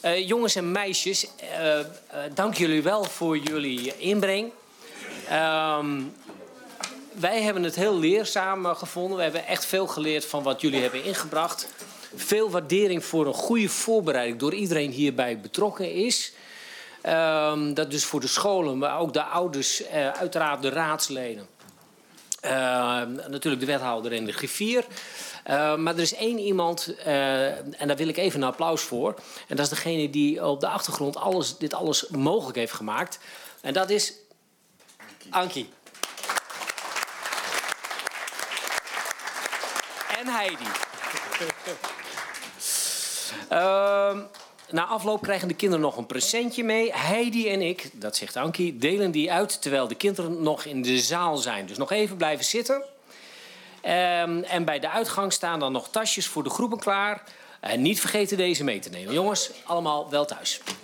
Jongens en meisjes, dank jullie wel voor jullie inbreng. Wij hebben het heel leerzaam gevonden. We hebben echt veel geleerd van wat jullie hebben ingebracht. Veel waardering voor een goede voorbereiding door iedereen hierbij betrokken is. Dat dus voor de scholen, maar ook de ouders, uiteraard de raadsleden. Natuurlijk de wethouder en de griffier. Maar er is één iemand, en daar wil ik even een applaus voor. En dat is degene die op de achtergrond dit alles mogelijk heeft gemaakt. En dat is Ankie. En Heidi. Na afloop krijgen de kinderen nog een presentje mee. Heidi en ik, dat zegt Ankie, delen die uit terwijl de kinderen nog in de zaal zijn. Dus nog even blijven zitten. En bij de uitgang staan dan nog tasjes voor de groepen klaar. En niet vergeten deze mee te nemen. Jongens, allemaal wel thuis.